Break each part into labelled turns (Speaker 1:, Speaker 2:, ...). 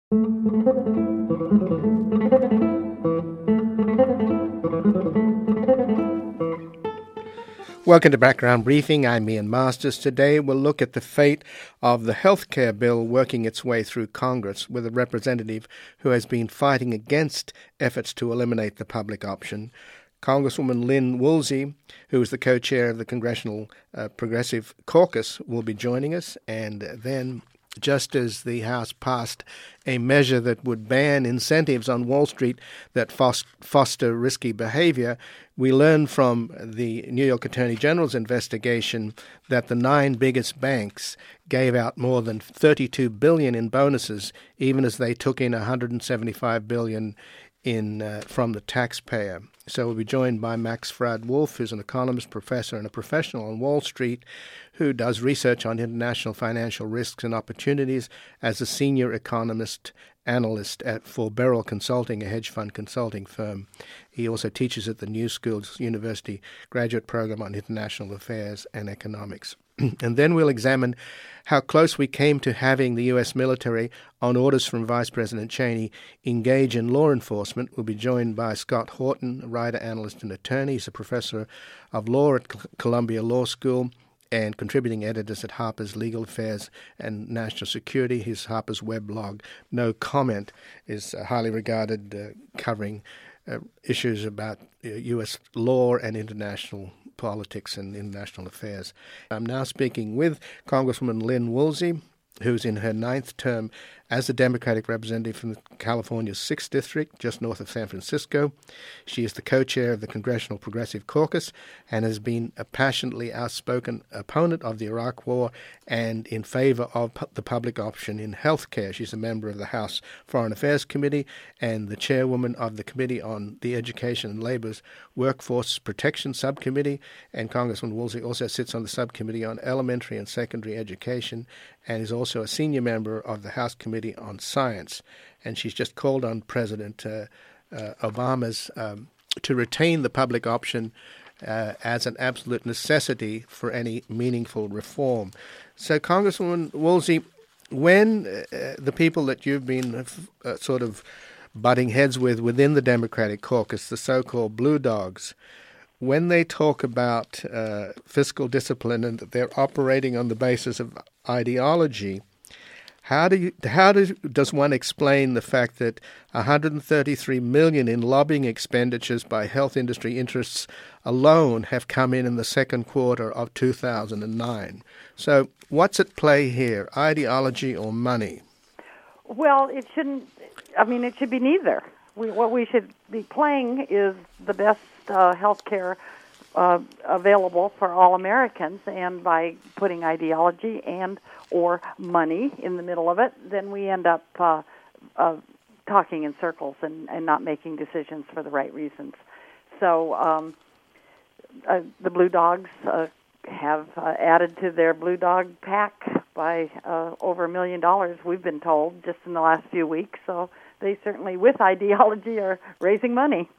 Speaker 1: Welcome to Background Briefing. I'm Ian Masters. Today we'll look at the fate of the healthcare bill working its way through Congress with a representative who has been fighting against efforts to eliminate the public option. Congresswoman Lynn Woolsey, who is the co-chair of the Congressional Progressive Caucus, will be joining us. And then, just as the House passed a measure that would ban incentives on Wall Street that foster risky behavior, we learned from the New York Attorney General's investigation that the 9 biggest banks gave out more than $32 billion in bonuses, even as they took in $175 billion from the taxpayer. So we'll be joined by Max Fradd-Wolf, who's an economist, professor, and a professional on Wall Street, who does research on international financial risks and opportunities as a senior economist analyst for Beryl Consulting, a hedge fund consulting firm. He also teaches at the New Schools University Graduate Program on International Affairs and Economics. And then we'll examine how close we came to having the U.S. military, on orders from Vice President Cheney, engage in law enforcement. We'll be joined by Scott Horton, a writer, analyst, and attorney. He's a professor of law at Columbia Law School and contributing editors at Harper's Legal Affairs and National Security. His Harper's web blog, No Comment, is highly regarded, covering issues about U.S. law and international politics and international affairs. I'm now speaking with Congresswoman Lynn Woolsey, who's in her 9th term as a Democratic representative from California's 6th District, just north of San Francisco. She is the co-chair of the Congressional Progressive Caucus and has been a passionately outspoken opponent of the Iraq War and in favor of the public option in health care. She's a member of the House Foreign Affairs Committee and the chairwoman of the Committee on the Education and Labor's Workforce Protection Subcommittee. And Congresswoman Woolsey also sits on the Subcommittee on Elementary and Secondary Education and is also a senior member of the House Committee on Science. And she's just called on President Obama's to retain the public option as an absolute necessity for any meaningful reform. So, Congresswoman Woolsey, when the people that you've been sort of butting heads with within the Democratic caucus, the so-called blue dogs, when they talk about fiscal discipline and that they're operating on the basis of ideology, how does one explain the fact that $133 million in lobbying expenditures by health industry interests alone have come in the second quarter of 2009? So what's at play here, ideology or money?
Speaker 2: Well, it shouldn't. I mean, it should be neither. What we should be playing is the best health care available for all Americans, and by putting ideology and or money in the middle of it, then we end up talking in circles and not making decisions for the right reasons. So the Blue Dogs have added to their Blue Dog pack by over $1 million, we've been told, just in the last few weeks. So they certainly, with ideology, are raising money.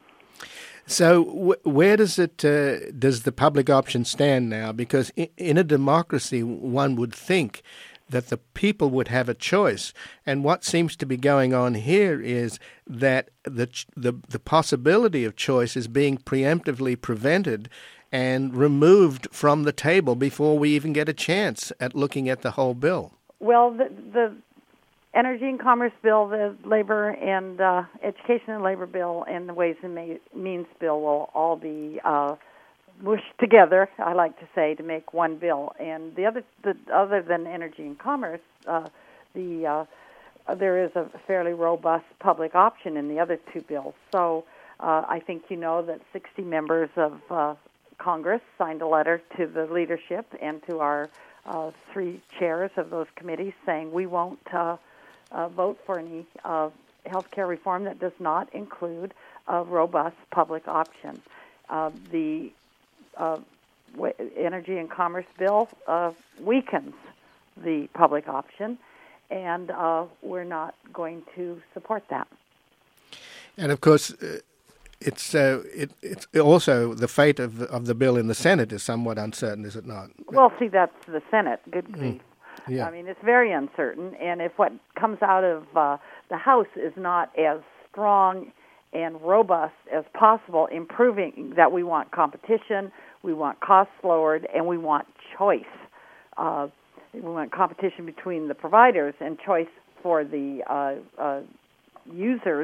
Speaker 1: So where does the public option stand now? Because in a democracy, one would think that the people would have a choice. And what seems to be going on here is that the possibility of choice is being preemptively prevented and removed from the table before we even get a chance at looking at the whole bill.
Speaker 2: Well, the Energy and Commerce Bill, the Labor and Education and Labor Bill, and the Ways and Means Bill will all be mushed together, I like to say, to make one bill. And other than Energy and Commerce, there is a fairly robust public option in the other two bills. So I think you know that 60 members of Congress signed a letter to the leadership and to our 3 chairs of those committees saying we won't vote for any health care reform that does not include a robust public option. The Energy and Commerce Bill weakens the public option, and we're not going to support that.
Speaker 1: And of course, it's also the fate of the bill in the Senate is somewhat uncertain, is it not?
Speaker 2: Well, see, that's the Senate. Good grief.
Speaker 1: Yeah.
Speaker 2: I mean, it's very uncertain, and if what comes out of the House is not as strong and robust as possible in proving that we want competition, we want costs lowered, and we want choice. We want competition between the providers and choice for the users.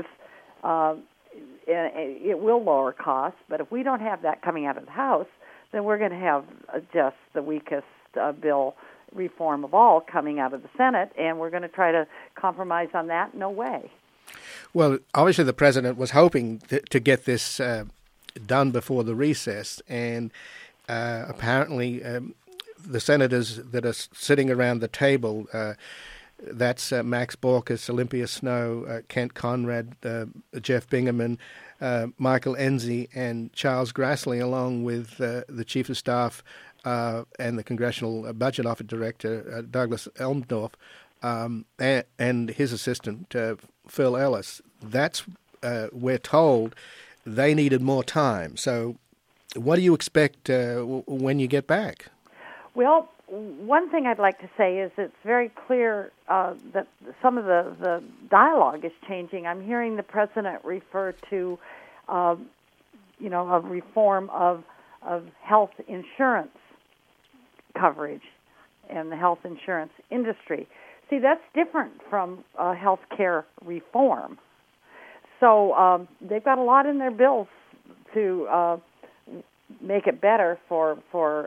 Speaker 2: It will lower costs, but if we don't have that coming out of the House, then we're going to have just the weakest bill reform of all coming out of the Senate, and we're going to try to compromise on that. No way.
Speaker 1: Well, obviously the president was hoping to get this done before the recess, and apparently the senators that are sitting around the table, that's Max Baucus, Olympia Snowe, Kent Conrad, Jeff Bingaman, Michael Enzi, and Charles Grassley, along with the Chief of Staff and the Congressional Budget Office Director, Douglas Elmendorf, and his assistant, Phil Ellis. That's, we're told, they needed more time. So what do you expect when you get back?
Speaker 2: Well, one thing I'd like to say is it's very clear that some of the dialogue is changing. I'm hearing the president refer to, a reform of health insurance coverage and the health insurance industry. See, that's different from health care reform. So they've got a lot in their bills to make it better for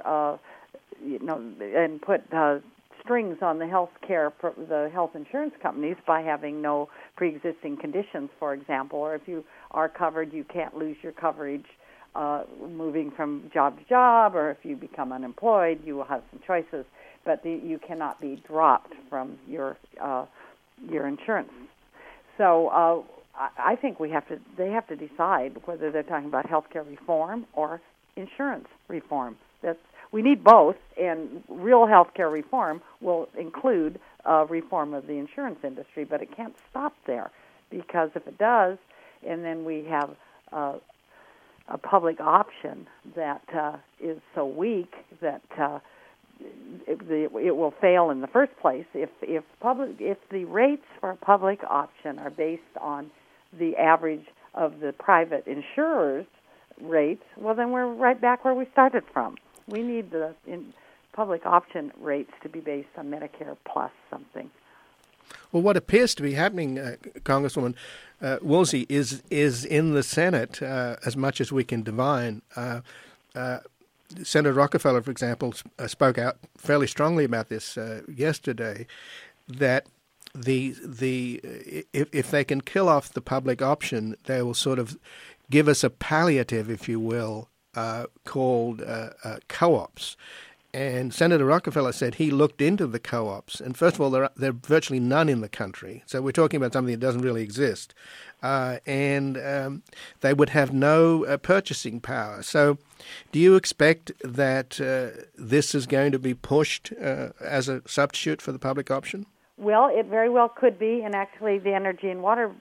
Speaker 2: and put strings on the the health insurance companies by having no pre-existing conditions, for example, or if you are covered, you can't lose your coverage moving from job to job, or if you become unemployed, you will have some choices, but you cannot be dropped from your insurance. So I think they have to decide whether they're talking about healthcare reform or insurance reform. We need both, and real healthcare reform will include reform of the insurance industry, but it can't stop there, because if it does, and then we have a public option that is so weak that it will fail in the first place. If the rates for a public option are based on the average of the private insurers' rates, well, then we're right back where we started from. We need the public option rates to be based on Medicare plus something.
Speaker 1: Well, what appears to be happening, Congresswoman Woolsey, is in the Senate, as much as we can divine. Senator Rockefeller, for example, spoke out fairly strongly about this yesterday, that if they can kill off the public option, they will sort of give us a palliative, if you will, called co-ops. And Senator Rockefeller said he looked into the co-ops, and first of all, there are virtually none in the country. So we're talking about something that doesn't really exist, and they would have no purchasing power. So, do you expect that this is going to be pushed as a substitute for the public option?
Speaker 2: Well, it very well could be, and actually, the energy and water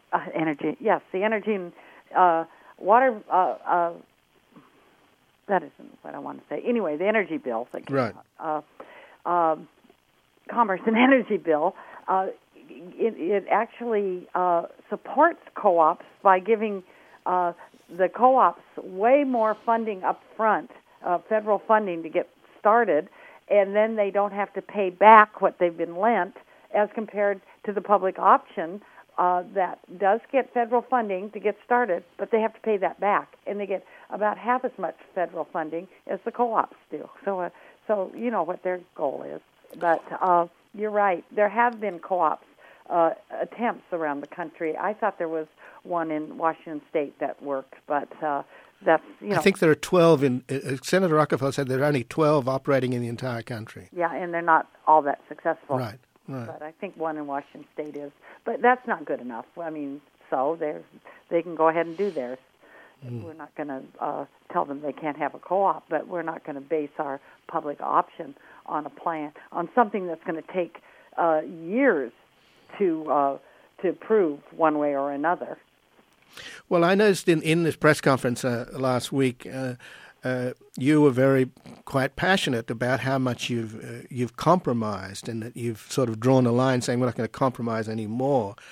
Speaker 2: that isn't what I want to say. Anyway, the energy bill that came out, Commerce and Energy Bill, it actually supports co-ops by giving the co-ops way more funding up front, federal funding to get started, and then they don't have to pay back what they've been lent as compared to the public option that does get federal funding to get started, but they have to pay that back, and they get about half as much federal funding as the co-ops do. So you know what their goal is. But you're right. There have been co-ops attempts around the country. I thought there was one in Washington State that worked, but that's, I
Speaker 1: think there are 12 in. Senator Rockefeller said there are only 12 operating in the entire country.
Speaker 2: Yeah, and they're not all that successful.
Speaker 1: Right.
Speaker 2: But I think one in Washington State is. But that's not good enough. I mean, so they can go ahead and do theirs. We're not going to tell them they can't have a co-op, but we're not going to base our public option on a plan, on something that's going to take years to prove one way or another.
Speaker 1: Well, I noticed in this press conference last week, you were quite passionate about how much you've compromised, and that you've sort of drawn a line saying we're not going to compromise anymore.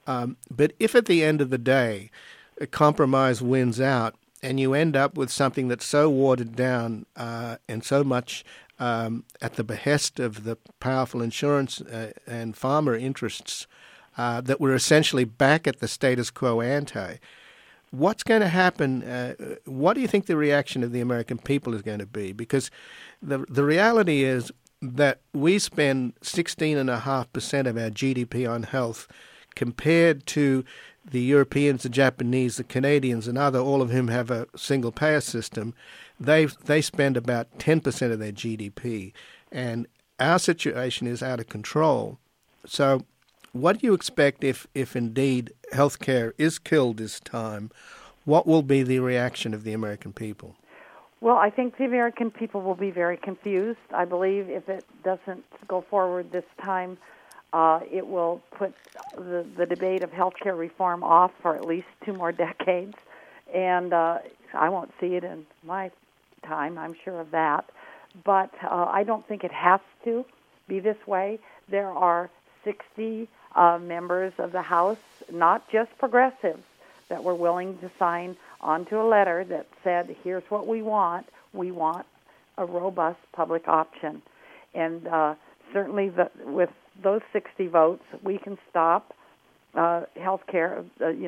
Speaker 1: But if at the end of the day a compromise wins out and you end up with something that's so watered down and so much at the behest of the powerful insurance and farmer interests that we're essentially back at the status quo ante, what's going to happen? What do you think the reaction of the American people is going to be? Because the reality is that we spend 16.5% of our GDP on health compared to the Europeans, the Japanese, the Canadians, and all of whom have a single-payer system. They spend about 10% of their GDP, and our situation is out of control. So what do you expect if indeed healthcare is killed this time? What will be the reaction of the American people?
Speaker 2: Well, I think the American people will be very confused. I believe if it doesn't go forward this time, it will put the debate of healthcare reform off for at least 2 more decades. And I won't see it in my time, I'm sure of that. But I don't think it has to be this way. There are 60 members of the House, not just progressives, that were willing to sign onto a letter that said, here's what we want. We want a robust public option. And certainly with those 60 votes, we can stop healthcare,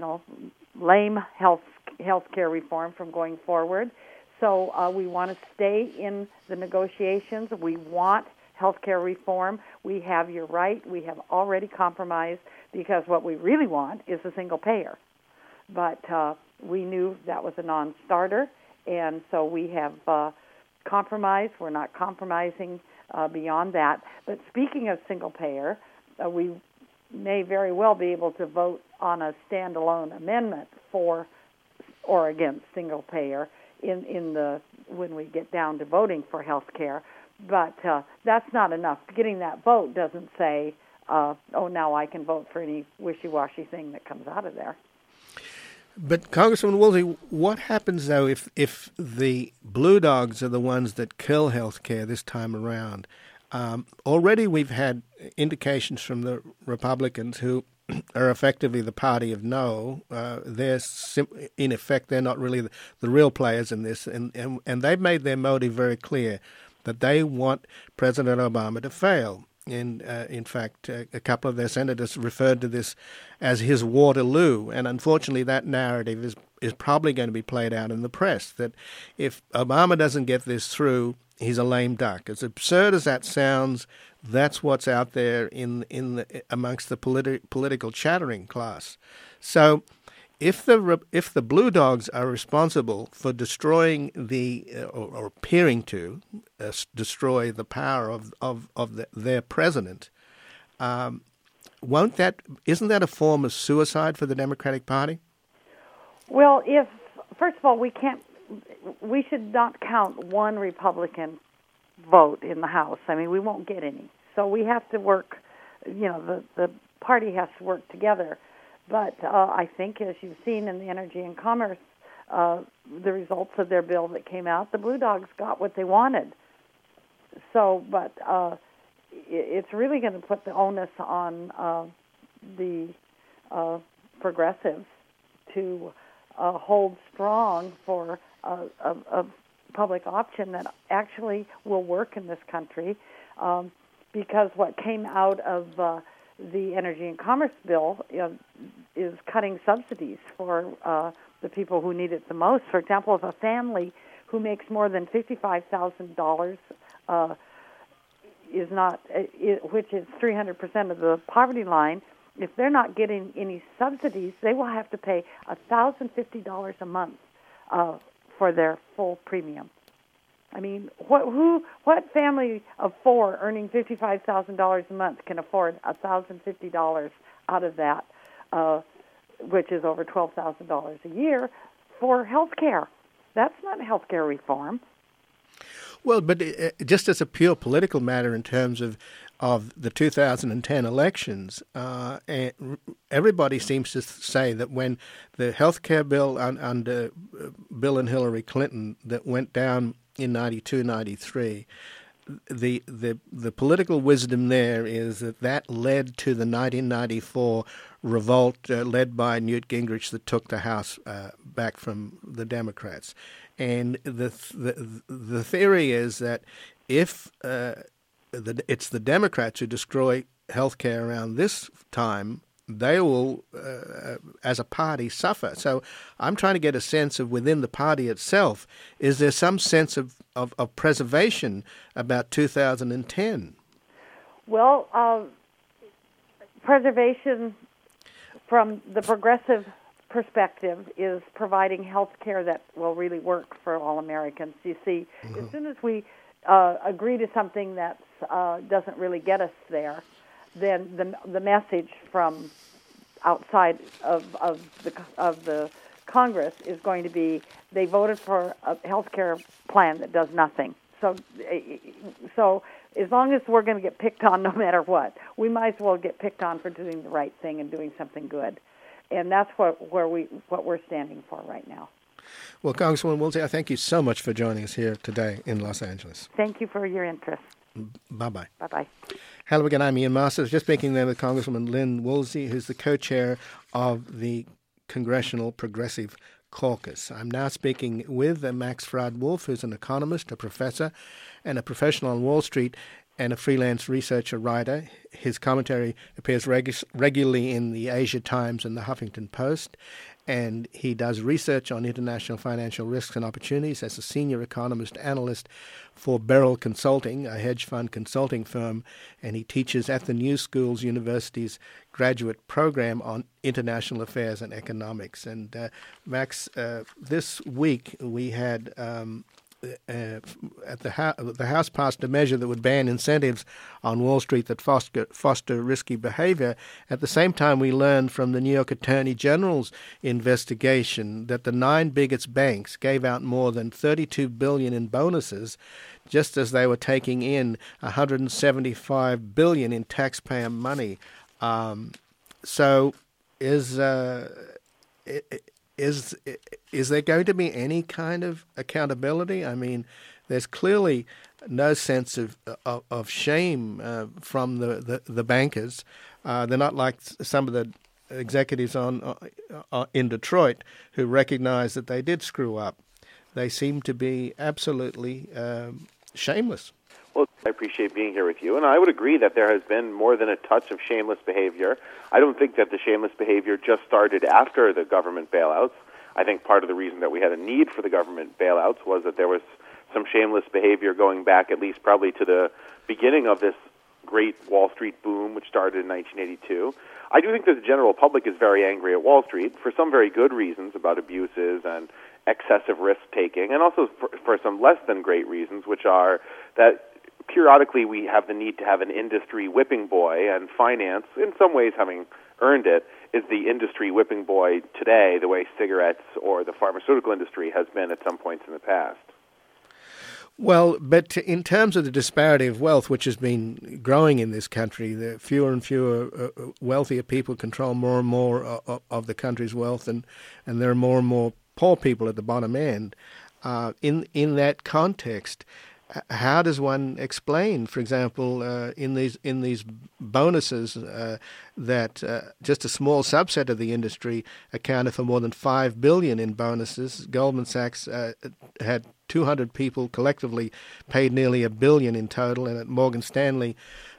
Speaker 2: lame healthcare reform from going forward. So we want to stay in the negotiations. We want healthcare reform. We have your right. We have already compromised because what we really want is a single payer. But we knew that was a non-starter, and so we have compromised. We're not compromising beyond that. But speaking of single payer, we may very well be able to vote on a standalone amendment for or against single payer when we get down to voting for health care. But that's not enough. Getting that vote doesn't say, now I can vote for any wishy-washy thing that comes out of there.
Speaker 1: But Congressman Woolsey, what happens though if the blue dogs are the ones that kill health care this time around? Already we've had indications from the Republicans who are effectively the party of no. In effect, they're not really the real players in this, and they've made their motive very clear that they want President Obama to fail. And in fact, a couple of their senators referred to this as his Waterloo, and unfortunately that narrative is probably going to be played out in the press, that if Obama doesn't get this through, he's a lame duck. As absurd as that sounds, that's what's out there amongst the political chattering class. So if the blue dogs are responsible for destroying or appearing to destroy the power of their president, isn't that a form of suicide for the Democratic Party?
Speaker 2: Well, first of all, we should not count one Republican vote in the House. I mean, we won't get any. So we have to work, the party has to work together. But I think, as you've seen in the Energy and Commerce, the results of their bill that came out, the Blue Dogs got what they wanted. So, but it's really going to put the onus on the progressives to hold strong for a public option that actually will work in this country, because what came out of the Energy and Commerce bill is cutting subsidies for the people who need it the most. For example, if a family who makes more than $55,000 which is 300% of the poverty line, if they're not getting any subsidies, they will have to pay $1,050 a month for their full premium. I mean, what family of 4 earning $55,000 a month can afford $1,050 out of that, which is over $12,000 a year, for health care? That's not health care reform.
Speaker 1: Well, but just as a pure political matter in terms of the 2010 elections, everybody seems to say that when the health care bill under Bill and Hillary Clinton that went down in 92, 93, the political wisdom there is that led to the 1994 revolt led by Newt Gingrich that took the House back from the Democrats. And the theory is that if it's the Democrats who destroy health care around this time, they will, as a party, suffer. So I'm trying to get a sense of within the party itself, is there some sense of preservation about 2010?
Speaker 2: Well, preservation from the progressive perspective is providing health care that will really work for all Americans. You see, as soon as we agree to something that doesn't really get us there, then the message from outside of the Congress is going to be they voted for a health care plan that does nothing. So as long as we're going to get picked on no matter what, we might as well get picked on for doing the right thing and doing something good. And that's what we're standing for right now. Well,
Speaker 1: Congresswoman Woolsey, I thank you so much for joining us here today in Los Angeles.
Speaker 2: Thank you for your interest.
Speaker 1: Bye-bye.
Speaker 2: Bye-bye.
Speaker 1: Hello again, I'm Ian Masters. Just speaking there with Congresswoman Lynn Woolsey, who's the co-chair of the Congressional Progressive Caucus. I'm now speaking with Max Fradd-Wulff, who's an economist, a professor, and a professional on Wall Street, and a freelance researcher writer. His commentary appears regularly in the Asia Times and the Huffington Post, and he does research on international financial risks and opportunities as a senior economist analyst for Beryl Consulting, a hedge fund consulting firm, and he teaches at the New Schools University's graduate program on international affairs and economics. And Max, this week we had the House passed a measure that would ban incentives on Wall Street that foster risky behavior. At the same time, we learned from the New York Attorney General's investigation that the 9 biggest banks gave out more than $32 billion in bonuses, just as they were taking in $175 billion in taxpayer money. So, is there going to be any kind of accountability? I mean, there's clearly no sense of shame from the bankers. They're not like some of the executives in Detroit who recognize that they did screw up. They seem to be absolutely shameless.
Speaker 3: Well, I appreciate being here with you, and I would agree that there has been more than a touch of shameless behavior. I don't think that the shameless behavior just started after the government bailouts. I think part of the reason that we had a need for the government bailouts was that there was some shameless behavior going back at least probably to the beginning of this great Wall Street boom, which started in 1982. I do think that the general public is very angry at Wall Street for some very good reasons about abuses and excessive risk-taking, and also for some less than great reasons, which are that periodically we have the need to have an industry whipping boy, and finance, in some ways having earned it, is the industry whipping boy today, the way cigarettes or the pharmaceutical industry has been at some points in the past.
Speaker 1: Well, but in terms of the disparity of wealth, which has been growing in this country, the fewer and fewer wealthier people control more and more of the country's wealth, and there are more and more poor people at the bottom end. In that context, how does one explain, for example, in these bonuses that just a small subset of the industry accounted for more than $5 billion in bonuses? Goldman Sachs had 200 people collectively paid nearly $1 billion in total, and at Morgan Stanley,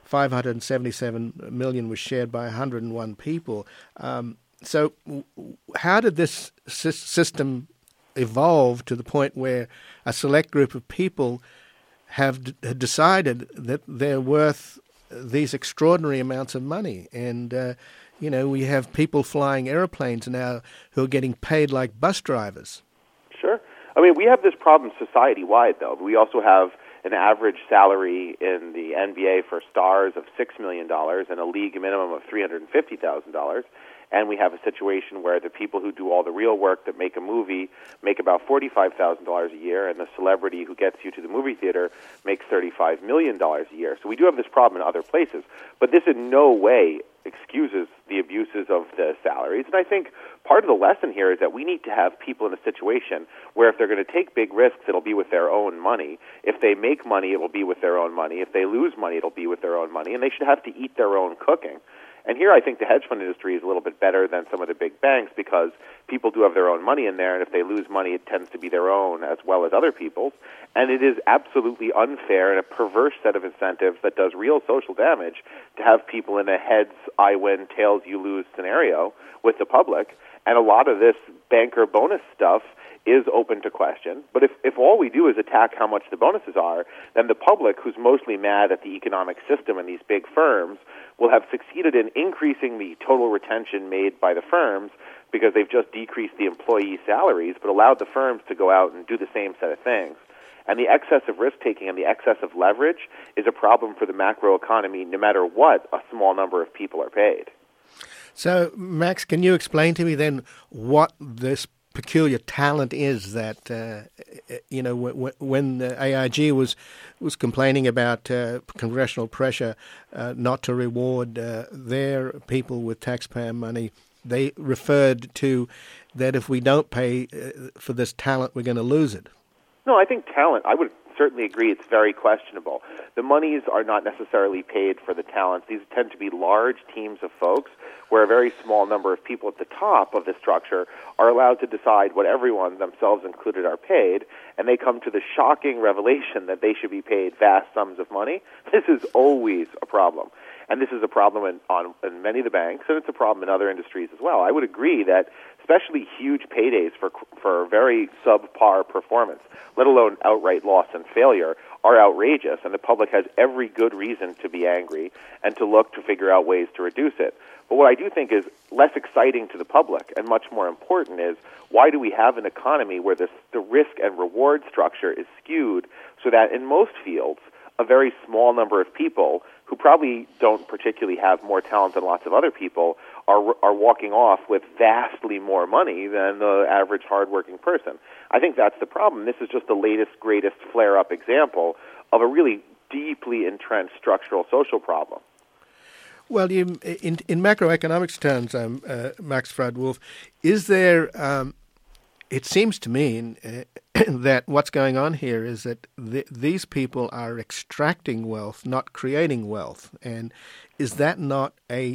Speaker 1: $577 million was shared by 101 people. So, how did this system evolve to the point where a select group of people have decided that they're worth these extraordinary amounts of money? And, we have people flying airplanes now who are getting paid like bus drivers.
Speaker 3: Sure. I mean, we have this problem society-wide, though. We also have an average salary in the NBA for stars of $6 million and a league minimum of $350,000. and we have a situation where the people who do all the real work that make a movie make about $45,000 a year, and the celebrity who gets you to the movie theater makes $35 million a year. So we do have this problem in other places, but this in no way excuses the abuses of the salaries. And I think part of the lesson here is that we need to have people in a situation where if they're going to take big risks, it'll be with their own money. If they make money, it will be with their own money. If they lose money, it'll be with their own money. And they should have to eat their own cooking. And here I think the hedge fund industry is a little bit better than some of the big banks because people do have their own money in there, and if they lose money, it tends to be their own as well as other people's. And it is absolutely unfair and a perverse set of incentives that does real social damage to have people in a heads, I win, tails, you lose scenario with the public. And a lot of this banker bonus stuff is open to question. But if all we do is attack how much the bonuses are, then the public, who's mostly mad at the economic system and these big firms, will have succeeded in increasing the total retention made by the firms because they've just decreased the employee salaries but allowed the firms to go out and do the same set of things. And the excess of risk-taking and the excess of leverage is a problem for the macroeconomy no matter what a small number of people are paid.
Speaker 1: So, Max, can you explain to me then what this peculiar talent is that, when AIG was complaining about congressional pressure not to reward their people with taxpayer money, they referred to that if we don't pay for this talent, we're going to lose it.
Speaker 3: No, I think talent, I would certainly agree it's very questionable. The monies are not necessarily paid for the talents. These tend to be large teams of folks where a very small number of people at the top of the structure are allowed to decide what everyone, themselves included, are paid, and they come to the shocking revelation that they should be paid vast sums of money. This is always a problem. And this is a problem in many of the banks, and it's a problem in other industries as well. I would agree that especially huge paydays for very subpar performance, let alone outright loss and failure, are outrageous, and the public has every good reason to be angry and to look to figure out ways to reduce it. But what I do think is less exciting to the public and much more important is why do we have an economy where the risk and reward structure is skewed so that in most fields a very small number of people who probably don't particularly have more talent than lots of other people are walking off with vastly more money than the average hardworking person. I think that's the problem. This is just the latest, greatest flare-up example of a really deeply entrenched structural social problem.
Speaker 1: Well, in macroeconomics terms, Max Fraud-Wolf, is there? It seems to me that what's going on here is that these people are extracting wealth, not creating wealth, and is that not a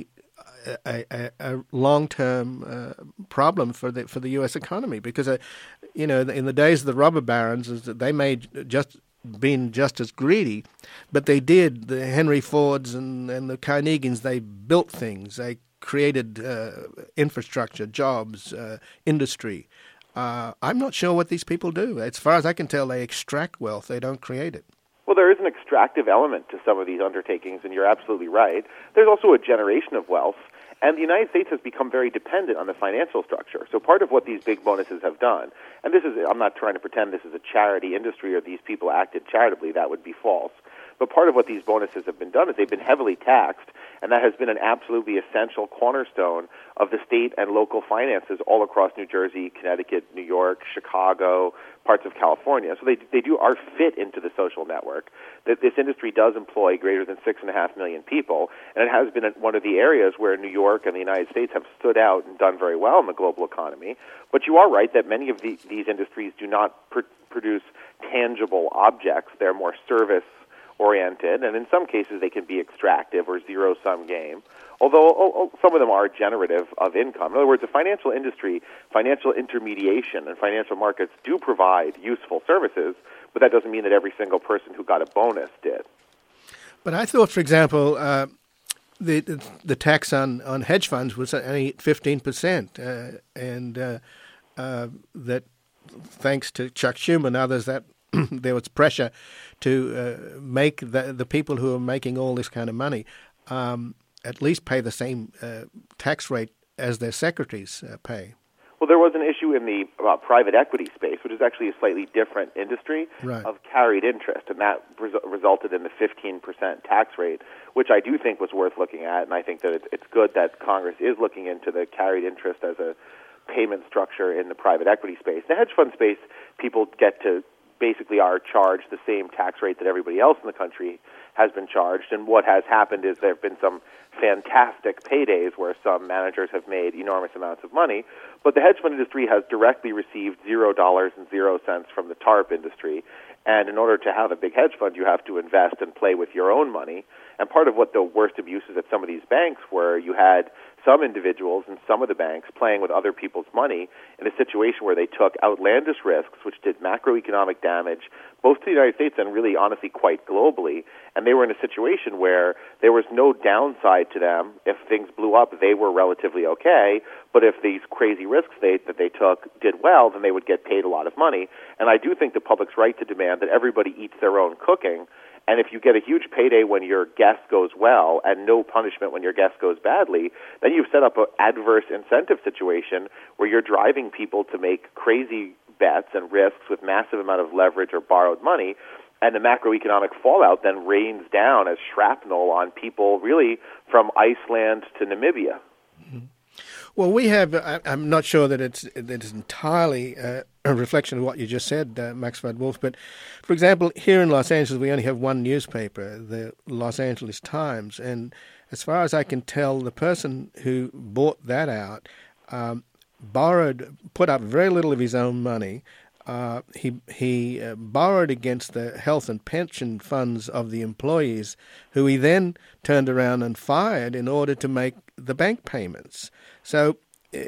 Speaker 1: long-term problem for the U.S. economy? Because in the days of the robber barons, is that they may been just as greedy, but they did. The Henry Fords and the Carnegies, they built things, they created infrastructure, jobs, industry. I'm not sure what these people do. As far as I can tell, they extract wealth. They don't create it.
Speaker 3: Well, there is an extractive element to some of these undertakings, and you're absolutely right. There's also a generation of wealth, and the United States has become very dependent on the financial structure. So part of what these big bonuses have done, and I'm not trying to pretend this is a charity industry or these people acted charitably, that would be false. But part of what these bonuses have been done is they've been heavily taxed, and that has been an absolutely essential cornerstone of the state and local finances all across New Jersey, Connecticut, New York, Chicago, parts of California. So they are fit into the social network. This industry does employ greater than 6.5 million people, and it has been one of the areas where New York and the United States have stood out and done very well in the global economy. But you are right that many of these industries do not produce tangible objects. They're more service-oriented, and in some cases they can be extractive or zero-sum game, although some of them are generative of income. In other words, the financial industry, financial intermediation, and financial markets do provide useful services, but that doesn't mean that every single person who got a bonus did.
Speaker 1: But I thought, for example, the tax on hedge funds was only 15%, and that thanks to Chuck Schumer and others, that there was pressure to make the people who are making all this kind of money at least pay the same tax rate as their secretaries pay.
Speaker 3: Well, there was an issue in the private equity space, which is actually a slightly different industry,
Speaker 1: Right.
Speaker 3: of carried interest, and that resulted in the 15% tax rate, which I do think was worth looking at, and I think that it's good that Congress is looking into the carried interest as a payment structure in the private equity space. The hedge fund space, people get to basically are charged the same tax rate that everybody else in the country has been charged, and what has happened is there have been some fantastic paydays where some managers have made enormous amounts of money, but the hedge fund industry has directly received $0.00 from the TARP industry, and in order to have a big hedge fund, you have to invest and play with your own money. And part of what the worst abuses at some of these banks were, you had some individuals in some of the banks playing with other people's money in a situation where they took outlandish risks, which did macroeconomic damage, both to the United States and really, honestly, quite globally. And they were in a situation where there was no downside to them. If things blew up, they were relatively okay. But if these crazy risks that they took did well, then they would get paid a lot of money. And I do think the public's right to demand that everybody eats their own cooking. And if you get a huge payday when your guest goes well and no punishment when your guest goes badly, then you've set up an adverse incentive situation where you're driving people to make crazy bets and risks with massive amount of leverage or borrowed money. And the macroeconomic fallout then rains down as shrapnel on people really from Iceland to Namibia.
Speaker 1: Mm-hmm. Well, we have, I'm not sure that it's entirely a reflection of what you just said, Max Van Wolf, but for example, here in Los Angeles, we only have one newspaper, the Los Angeles Times, and as far as I can tell, the person who bought that out put up very little of his own money. He borrowed against the health and pension funds of the employees, who he then turned around and fired in order to make the bank payments. So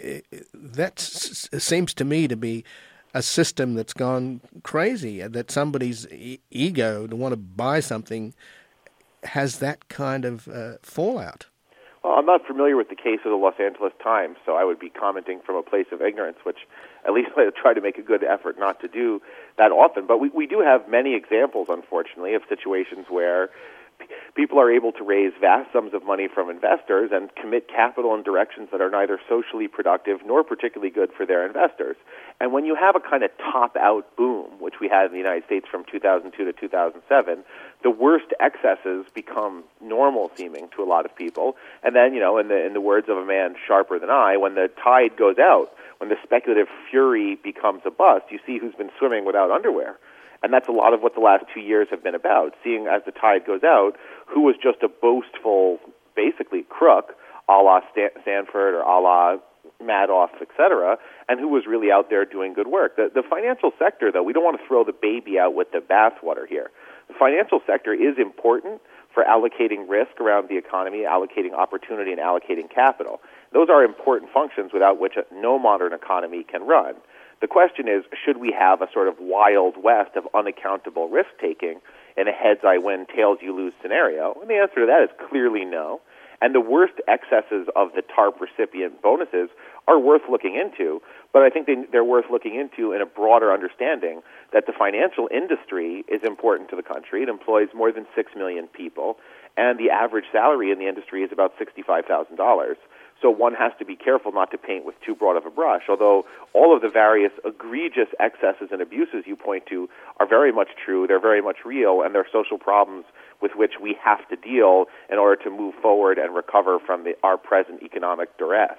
Speaker 1: that seems to me to be a system that's gone crazy, that somebody's ego to want to buy something has that kind of fallout.
Speaker 3: Well, I'm not familiar with the case of the Los Angeles Times, so I would be commenting from a place of ignorance, which at least I try to make a good effort not to do that often. But we do have many examples, unfortunately, of situations where people are able to raise vast sums of money from investors and commit capital in directions that are neither socially productive nor particularly good for their investors. And when you have a kind of top-out boom, which we had in the United States from 2002 to 2007, the worst excesses become normal-seeming to a lot of people. And then, in the words of a man sharper than I, when the tide goes out, when the speculative fury becomes a bust, you see who's been swimming without underwear. And that's a lot of what the last 2 years have been about, seeing as the tide goes out who was just a boastful, basically, crook, a la Sanford or a la Madoff, etc., and who was really out there doing good work. The financial sector, though, we don't want to throw the baby out with the bathwater here. The financial sector is important for allocating risk around the economy, allocating opportunity, and allocating capital. Those are important functions without which no modern economy can run. The question is, should we have a sort of wild west of unaccountable risk-taking in a heads-I-win, tails-you-lose scenario? And the answer to that is clearly no. And the worst excesses of the TARP recipient bonuses are worth looking into, but I think they're worth looking into in a broader understanding that the financial industry is important to the country. It employs more than 6 million people, and the average salary in the industry is about $65,000. So one has to be careful not to paint with too broad of a brush, although all of the various egregious excesses and abuses you point to are very much true, they're very much real, and they're social problems with which we have to deal in order to move forward and recover from our present economic duress.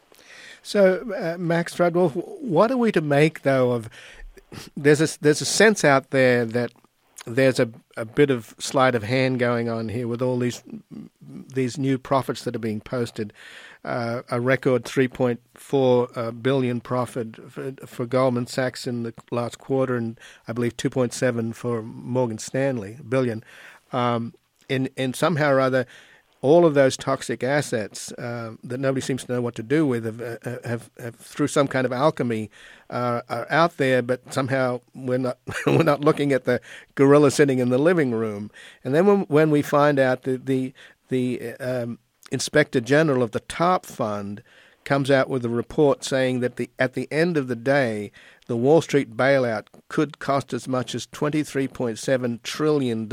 Speaker 1: So, Max Treadwell, what are we to make, though, of... There's a sense out there that there's a bit of sleight of hand going on here with all these new profits that are being posted. A record $3.4 billion profit for Goldman Sachs in the last quarter, and I believe 2.7 for Morgan Stanley billion. And somehow or other, all of those toxic assets that nobody seems to know what to do with have through some kind of alchemy are out there, but somehow we're not looking at the gorilla sitting in the living room. And then when we find out that the Inspector General of the TARP Fund comes out with a report saying that at the end of the day, the Wall Street bailout could cost as much as $23.7 trillion.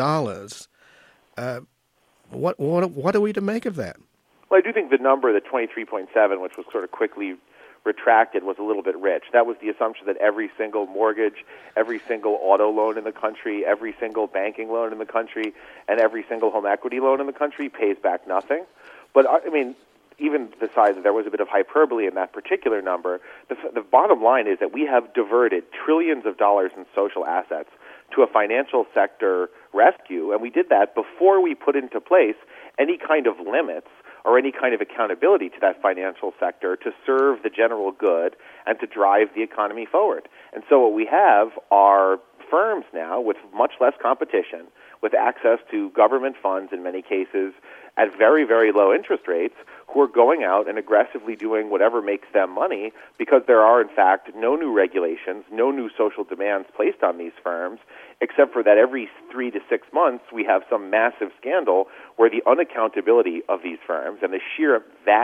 Speaker 1: What are we to make of that?
Speaker 3: Well, I do think the number, the 23.7, which was sort of quickly retracted was a little bit rich. That was the assumption that every single mortgage, every single auto loan in the country, every single banking loan in the country, and every single home equity loan in the country pays back nothing. But, I mean, even besides that there was a bit of hyperbole in that particular number, the bottom line is that we have diverted trillions of dollars in social assets to a financial sector rescue, and we did that before we put into place any kind of limits or any kind of accountability to that financial sector to serve the general good and to drive the economy forward. And so what we have are firms now with much less competition, with access to government funds in many cases at very, very low interest rates, who are going out and aggressively doing whatever makes them money because there are, in fact, no new regulations, no new social demands placed on these firms, except for that every 3 to 6 months we have some massive scandal where the unaccountability of these firms and the sheer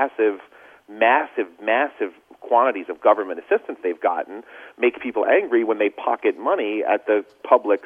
Speaker 3: massive quantities of government assistance they've gotten make people angry when they pocket money at the public's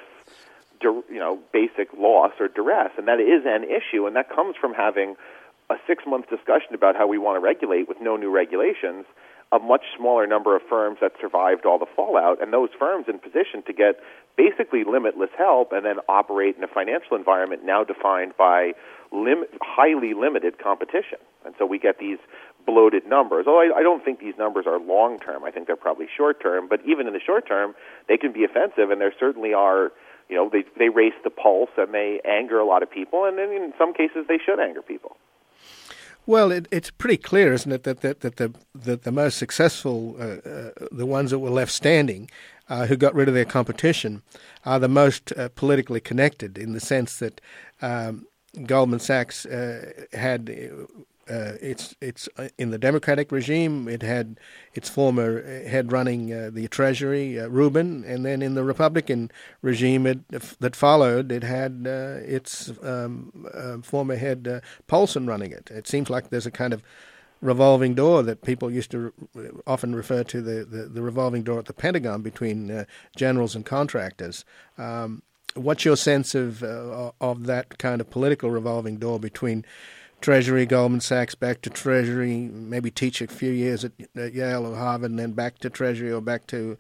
Speaker 3: basic loss or duress. And that is an issue, and that comes from having a 6-month discussion about how we want to regulate with no new regulations, a much smaller number of firms that survived all the fallout, and those firms in position to get basically limitless help and then operate in a financial environment now defined by highly limited competition. And so we get these bloated numbers. Although I don't think these numbers are long-term. I think they're probably short-term. But even in the short term, they can be offensive, and there certainly are, they race the pulse and they anger a lot of people, and then in some cases they should anger people.
Speaker 1: Well, it's pretty clear, isn't it, that the most successful, the ones that were left standing, who got rid of their competition, are the most politically connected in the sense that Goldman Sachs had it's in the Democratic regime. It had its former head running the Treasury, Rubin, and then in the Republican regime that followed, it had its former head Paulson running it. It seems like there's a kind of revolving door that people used to often refer to the revolving door at the Pentagon between generals and contractors. What's your sense of that kind of political revolving door between Treasury, Goldman Sachs, back to Treasury, maybe teach a few years at Yale or Harvard, and then back to Treasury or back to,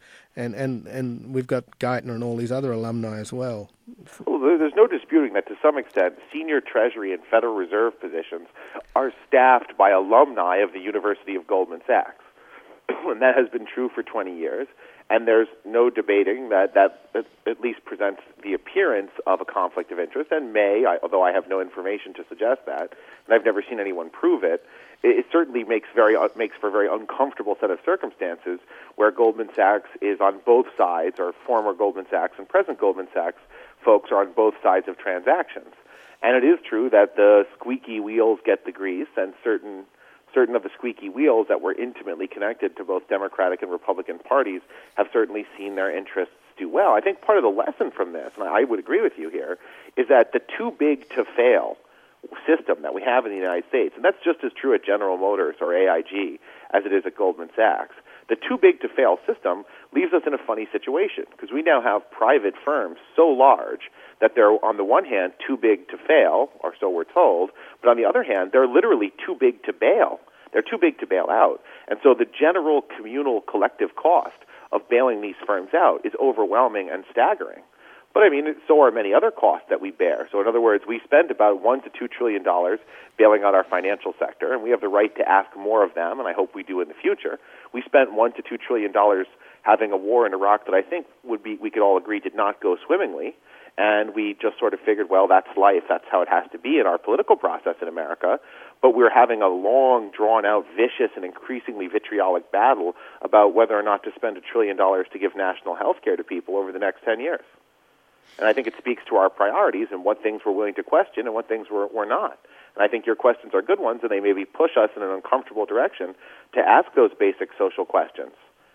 Speaker 1: and we've got Geithner and all these other alumni as well.
Speaker 3: Well, there's no disputing that to some extent senior Treasury and Federal Reserve positions are staffed by alumni of the University of Goldman Sachs. And that has been true for 20 years. And there's no debating that at least presents the appearance of a conflict of interest, and although I have no information to suggest that, and I've never seen anyone prove it, it certainly makes for a very uncomfortable set of circumstances where Goldman Sachs is on both sides, or former Goldman Sachs and present Goldman Sachs folks are on both sides of transactions. And it is true that the squeaky wheels get the grease, and certain of the squeaky wheels that were intimately connected to both Democratic and Republican parties have certainly seen their interests do well. I think part of the lesson from this, and I would agree with you here, is that the too big to fail system that we have in the United States, and that's just as true at General Motors or AIG as it is at Goldman Sachs, the too big to fail system leaves us in a funny situation because we now have private firms so large that they're, on the one hand, too big to fail, or so we're told, but on the other hand, they're literally too big to bail. They're too big to bail out. And so the general communal collective cost of bailing these firms out is overwhelming and staggering. But, I mean, so are many other costs that we bear. So, in other words, we spend about $1 to $2 trillion bailing out our financial sector, and we have the right to ask more of them, and I hope we do in the future. We spent $1 to $2 trillion having a war in Iraq that I think we could all agree did not go swimmingly. And we just sort of figured, well, that's life. That's how it has to be in our political process in America. But we're having a long, drawn-out, vicious, and increasingly vitriolic battle about whether or not to spend $1 trillion to give national health care to people over the next 10 years. And I think it speaks to our priorities and what things we're willing to question and what things we're not. And I think your questions are good ones, and they maybe push us in an uncomfortable direction to ask those basic social questions.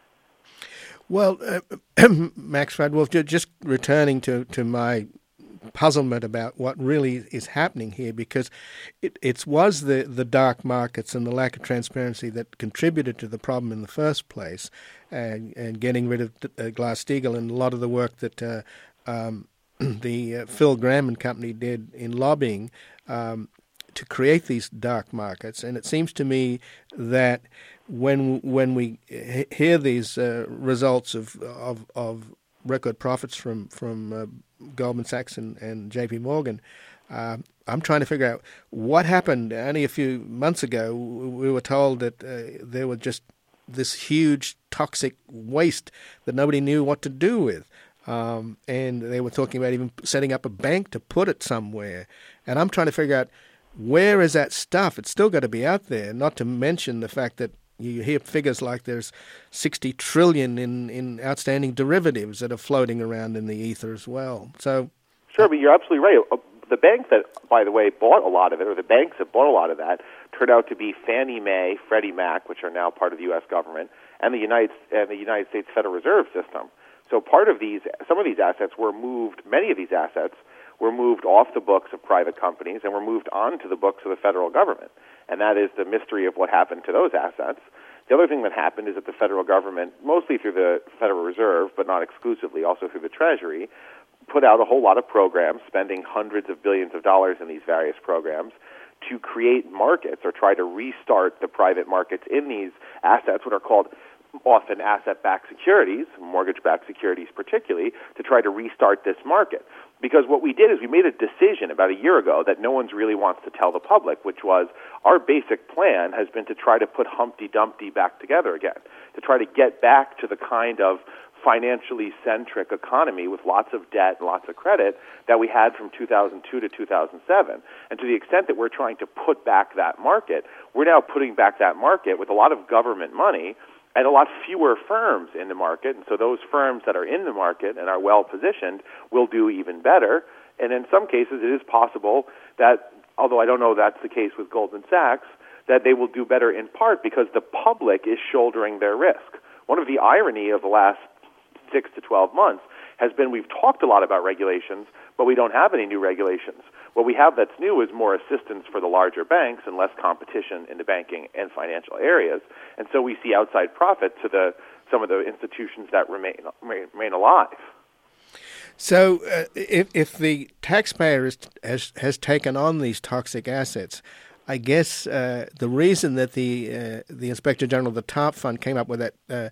Speaker 1: Well, Max Fradwolf, just returning to my puzzlement about what really is happening here, because it was the dark markets and the lack of transparency that contributed to the problem in the first place, and getting rid of Glass-Steagall and a lot of the work that the Phil Gramm and company did in lobbying to create these dark markets. And it seems to me that when we hear these results of record profits from Goldman Sachs and J.P. Morgan, I'm trying to figure out what happened. Only a few months ago, we were told that there was just this huge toxic waste that nobody knew what to do with. And they were talking about even setting up a bank to put it somewhere. And I'm trying to figure out, where is that stuff? It's still got to be out there, not to mention the fact that you hear figures like there's 60 trillion in outstanding derivatives that are floating around in the ether as well. So,
Speaker 3: sure, but you're absolutely right. The bank that, by the way, bought a lot of it, or the banks that bought a lot of that, turned out to be Fannie Mae, Freddie Mac, which are now part of the U.S. government, and the United States Federal Reserve System. So some of these assets were moved, many of these assets were moved off the books of private companies and were moved onto the books of the federal government. And that is the mystery of what happened to those assets. The other thing that happened is that the federal government, mostly through the Federal Reserve, but not exclusively, also through the Treasury, put out a whole lot of programs, spending hundreds of billions of dollars in these various programs to create markets or try to restart the private markets in these assets, what are called often asset-backed securities, mortgage-backed securities particularly, to try to restart this market. Because what we did is we made a decision about a year ago that no one really wants to tell the public, which was our basic plan has been to try to put Humpty Dumpty back together again, to try to get back to the kind of financially centric economy with lots of debt and lots of credit that we had from 2002 to 2007. And to the extent that we're trying to put back that market, we're now putting back that market with a lot of government money and a lot fewer firms in the market. And so those firms that are in the market and are well positioned will do even better. And in some cases, it is possible that, although I don't know that's the case with Goldman Sachs, that they will do better in part because the public is shouldering their risk. One of the irony of the last 6 to 12 months has been we've talked a lot about regulations, but we don't have any new regulations. What we have that's new is more assistance for the larger banks and less competition in the banking and financial areas. And so we see outside profit to some of the institutions that remain alive.
Speaker 1: So if the taxpayer has taken on these toxic assets, I guess the reason that the Inspector General of the TARP Fund came up with that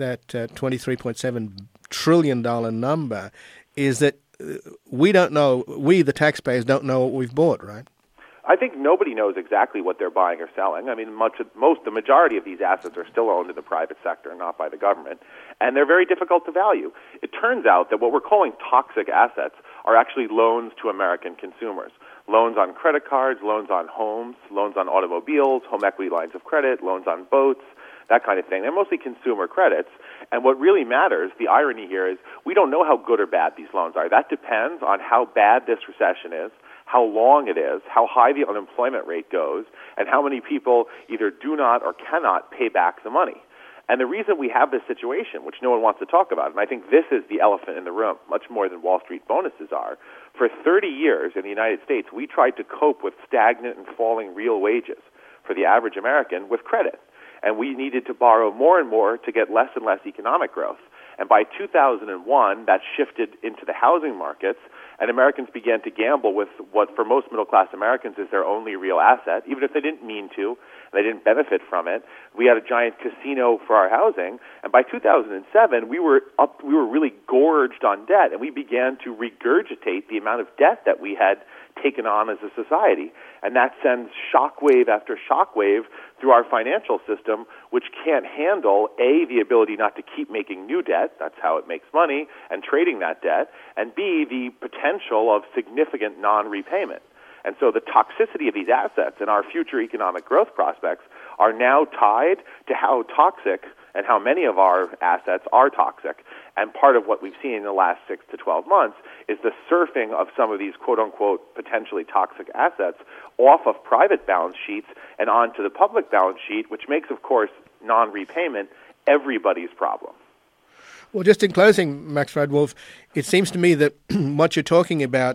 Speaker 1: $23.7 trillion number is that we don't know, we the taxpayers don't know what we've bought, right?
Speaker 3: I think nobody knows exactly what they're buying or selling. I mean, the majority of these assets are still owned in the private sector, not by the government, and they're very difficult to value. It turns out that what we're calling toxic assets are actually loans to American consumers. Loans on credit cards, loans on homes, loans on automobiles, home equity lines of credit, loans on boats, that kind of thing. They're mostly consumer credits. And what really matters, the irony here is we don't know how good or bad these loans are. That depends on how bad this recession is, how long it is, how high the unemployment rate goes, and how many people either do not or cannot pay back the money. And the reason we have this situation, which no one wants to talk about, and I think this is the elephant in the room, much more than Wall Street bonuses are, for 30 years in the United States, we tried to cope with stagnant and falling real wages for the average American with credit. And we needed to borrow more and more to get less and less economic growth. And by 2001, that shifted into the housing markets, and Americans began to gamble with what for most middle-class Americans is their only real asset, even if they didn't mean to, they didn't benefit from it. We had a giant casino for our housing, and by 2007, we were really gorged on debt, and we began to regurgitate the amount of debt that we had taken on as a society. And that sends shockwave after shockwave through our financial system, which can't handle, A, the ability not to keep making new debt, that's how it makes money, and trading that debt, and B, the potential of significant non-repayment. And so the toxicity of these assets and our future economic growth prospects are now tied to how toxic and how many of our assets are toxic. And part of what we've seen in the last 6 to 12 months is the surfing of some of these quote-unquote potentially toxic assets off of private balance sheets and onto the public balance sheet, which makes, of course, non-repayment everybody's problem.
Speaker 1: Well, just in closing, Max Fried-Wulff, it seems to me that what you're talking about,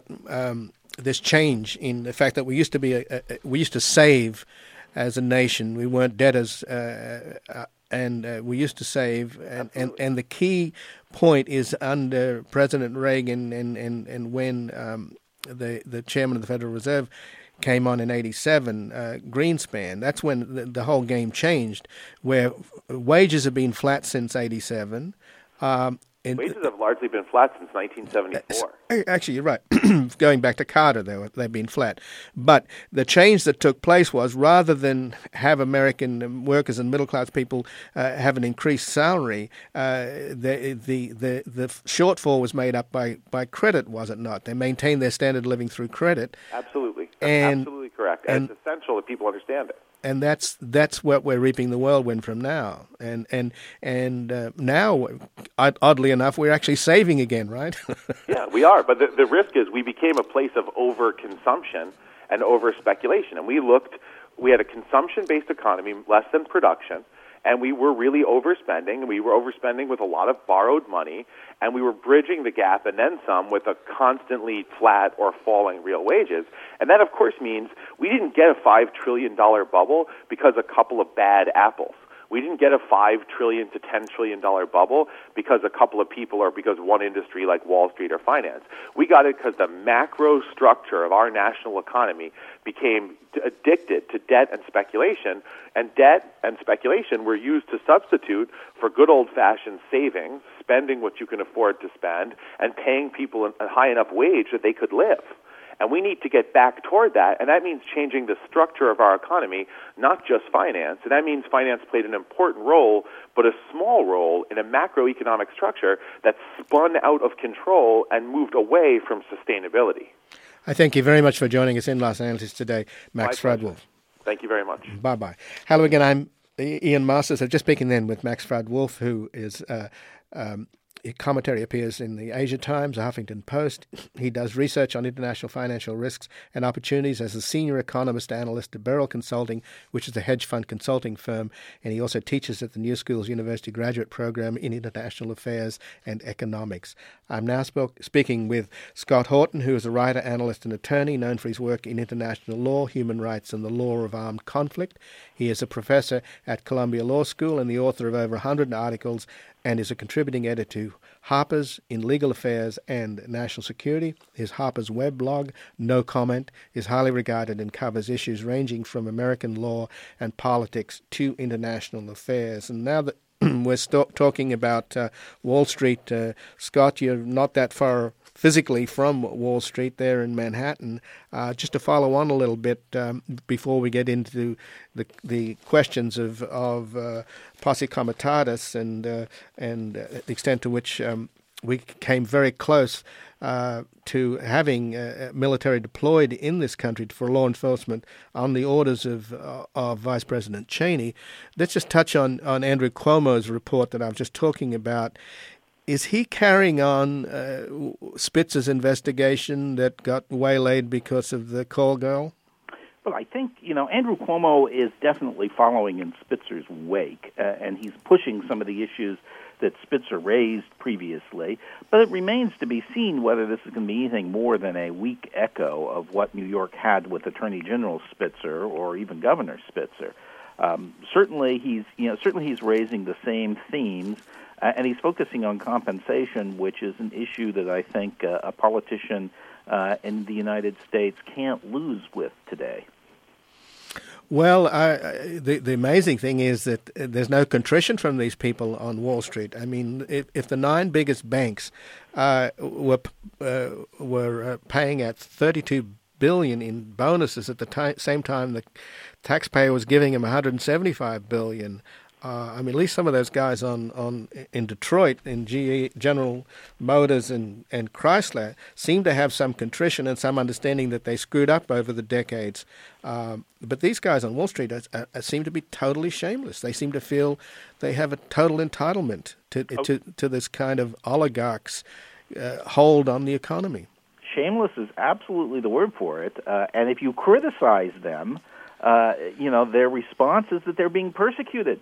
Speaker 1: this change in the fact that we used to save as a nation. We weren't debtors, and we used to save. And the key point is under President Reagan and when the chairman of the Federal Reserve, came on in 87, Greenspan. That's when the whole game changed, where wages have been flat since 87.
Speaker 3: Wages have largely been flat since 1974.
Speaker 1: Actually, you're right. Going back to Carter, they've been flat. But the change that took place was, rather than have American workers and middle-class people have an increased salary, the shortfall was made up by credit, was it not? They maintained their standard of living through credit.
Speaker 3: Absolutely. That's absolutely correct. And it's essential that people understand it.
Speaker 1: And that's what we're reaping the whirlwind from now. And now, oddly enough, we're actually saving again, right?
Speaker 3: Yeah, we are. But the risk is we became a place of over-consumption and over-speculation. And we had a consumption-based economy, less than production, and we were really overspending, and we were overspending with a lot of borrowed money, and we were bridging the gap and then some with a constantly flat or falling real wages. And that, of course, means we didn't get a $5 trillion bubble because a couple of bad apples. We didn't get a $5 trillion to $10 trillion bubble because a couple of people or because one industry like Wall Street or finance. We got it because the macro structure of our national economy became addicted to debt and speculation, and debt and speculation were used to substitute for good old-fashioned savings, spending what you can afford to spend, and paying people a high enough wage that they could live. And we need to get back toward that, and that means changing the structure of our economy, not just finance. And that means finance played an important role, but a small role in a macroeconomic structure that spun out of control and moved away from sustainability.
Speaker 1: I thank you very much for joining us in Los Angeles today, Max Fradwolf.
Speaker 3: Thank you very much.
Speaker 1: Bye-bye. Hello again, I'm Ian Masters. I'm just speaking then with Max Fradwolf, who is... commentary appears in the Asia Times, the Huffington Post. He does research on international financial risks and opportunities as a senior economist analyst at Beryl Consulting, which is a hedge fund consulting firm, and he also teaches at the New Schools University Graduate Program in International Affairs and Economics. I'm now speaking with Scott Horton, who is a writer, analyst, and attorney known for his work in international law, human rights, and the law of armed conflict. He is a professor at Columbia Law School and the author of over 100 articles and is a contributing editor to Harper's in Legal Affairs and National Security. His Harper's Web blog, No Comment, is highly regarded and covers issues ranging from American law and politics to international affairs. And now that we're talking about Wall Street, Scott, you're not that far physically from Wall Street there in Manhattan. Just to follow on a little bit before we get into the questions of posse comitatus and the extent to which we came very close to having military deployed in this country for law enforcement on the orders of Vice President Cheney. Let's just touch on Andrew Cuomo's report that I was just talking about. Is he carrying on Spitzer's investigation that got waylaid because of the call girl?
Speaker 4: Well, I think, Andrew Cuomo is definitely following in Spitzer's wake, and he's pushing some of the issues that Spitzer raised previously. But it remains to be seen whether this is going to be anything more than a weak echo of what New York had with Attorney General Spitzer or even Governor Spitzer. Certainly he's raising the same themes. And he's focusing on compensation, which is an issue that I think a politician in the United States can't lose with today.
Speaker 1: Well, the amazing thing is that there's no contrition from these people on Wall Street. I mean, if the 9 biggest banks were paying out $32 billion in bonuses at the same time the taxpayer was giving them $175 billion. At least some of those guys in Detroit, in GE, General Motors, and Chrysler, seem to have some contrition and some understanding that they screwed up over the decades. But these guys on Wall Street seem to be totally shameless. They seem to feel they have a total entitlement to this kind of oligarchs' hold on the economy.
Speaker 4: Shameless is absolutely the word for it. And if you criticize them, their response is that they're being persecuted.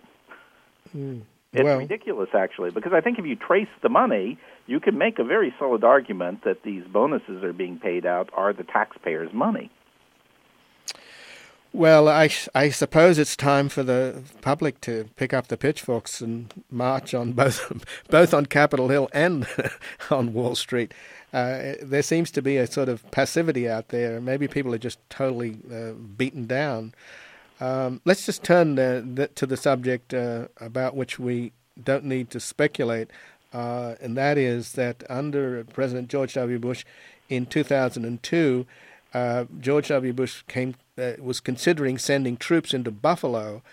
Speaker 4: It's ridiculous, actually, because I think if you trace the money, you can make a very solid argument that these bonuses are being paid out are the taxpayers' money.
Speaker 1: Well, I suppose it's time for the public to pick up the pitchforks and march on both on Capitol Hill and on Wall Street. There seems to be a sort of passivity out there. Maybe people are just totally beaten down. Let's just turn to the subject about which we don't need to speculate, and that is that under President George W. Bush in 2002, George W. Bush was considering sending troops into Buffalo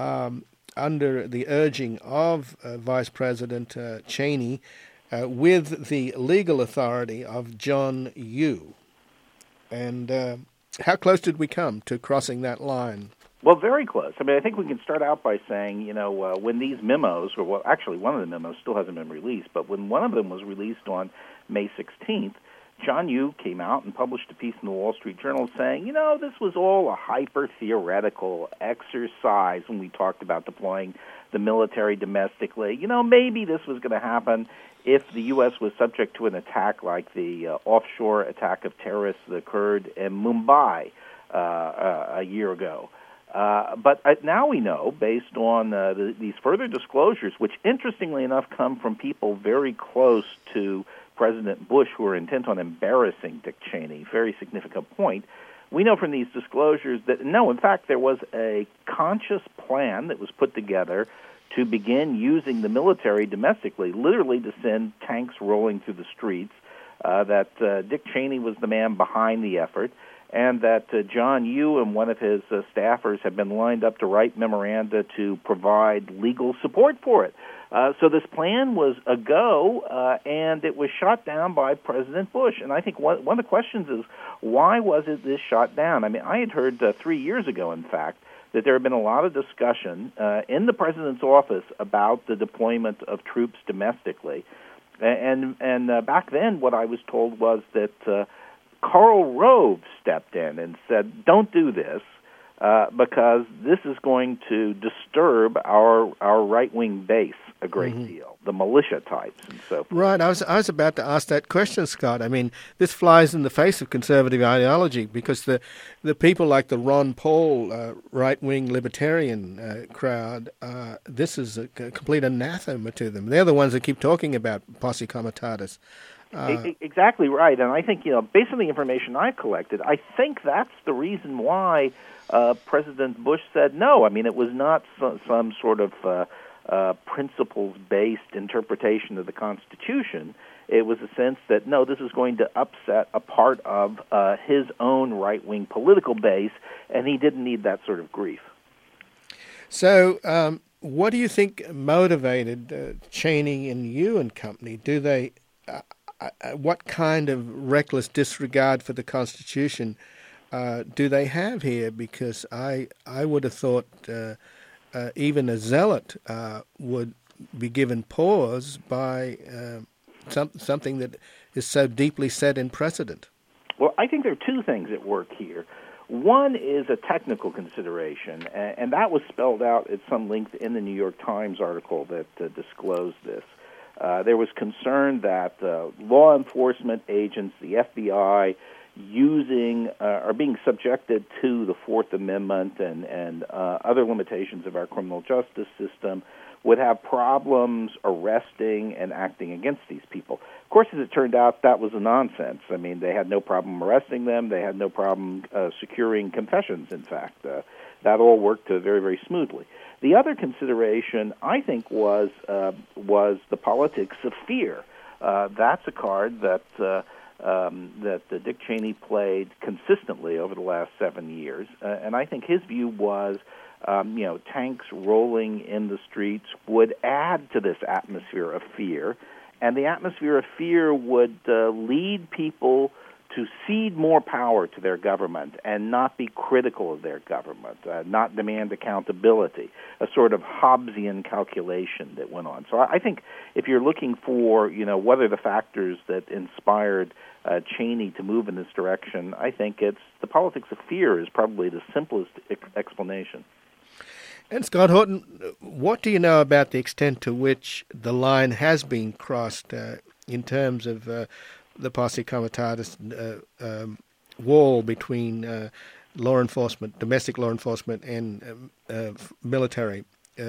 Speaker 1: under the urging of Vice President Cheney with the legal authority of John Yoo. And how close did we come to crossing that line?
Speaker 4: Well, very close. I mean, I think we can start out by saying, when these memos, actually one of the memos still hasn't been released, but when one of them was released on May 16th, John Yoo came out and published a piece in the Wall Street Journal saying, this was all a hyper-theoretical exercise when we talked about deploying the military domestically. Maybe this was going to happen if the U.S. was subject to an attack like the offshore attack of terrorists that occurred in Mumbai a year ago. But now we know, based on these further disclosures, which interestingly enough come from people very close to President Bush who are intent on embarrassing Dick Cheney, very significant point, we know from these disclosures that, no, in fact, there was a conscious plan that was put together to begin using the military domestically, literally to send tanks rolling through the streets, that Dick Cheney was the man behind the effort, and that John Yoo and one of his staffers have been lined up to write memoranda to provide legal support for it. So this plan was a go, and it was shot down by President Bush. And I think one of the questions is, why was this shot down? I mean, I had heard 3 years ago, in fact, that there had been a lot of discussion in the president's office about the deployment of troops domestically. And back then, what I was told was that Karl Rove stepped in and said, don't do this because this is going to disturb our right-wing base a great deal, the militia types and so forth.
Speaker 1: Right. I was about to ask that question, Scott. I mean, this flies in the face of conservative ideology because the people like the Ron Paul right-wing libertarian crowd, this is a complete anathema to them. They're the ones that keep talking about posse comitatus.
Speaker 4: Exactly right, and I think, based on the information I've collected, I think that's the reason why President Bush said no. I mean, it was not some sort of principles-based interpretation of the Constitution. It was a sense that, no, this is going to upset a part of his own right-wing political base, and he didn't need that sort of grief.
Speaker 1: So what do you think motivated Cheney and Yoo and company? Do they... what kind of reckless disregard for the Constitution do they have here? Because I would have thought even a zealot would be given pause by something that is so deeply set in precedent.
Speaker 4: Well, I think there are two things at work here. One is a technical consideration, and that was spelled out at some length in the New York Times article that disclosed this. There was concern that law enforcement agents, the FBI, are being subjected to the Fourth Amendment and other limitations of our criminal justice system, would have problems arresting and acting against these people. Of course, as it turned out, that was a nonsense. I mean, they had no problem arresting them. They had no problem securing confessions, in fact. That all worked very, very smoothly. The other consideration, I think, was the politics of fear. That's a card that Dick Cheney played consistently over the last 7 years, and I think his view was, tanks rolling in the streets would add to this atmosphere of fear, and the atmosphere of fear would lead people to cede more power to their government and not be critical of their government, not demand accountability, a sort of Hobbesian calculation that went on. So I think if you're looking for, what are the factors that inspired Cheney to move in this direction, I think it's the politics of fear is probably the simplest explanation.
Speaker 1: And Scott Horton, what do you know about the extent to which the line has been crossed in terms of the posse comitatus wall between law enforcement, domestic law enforcement, and military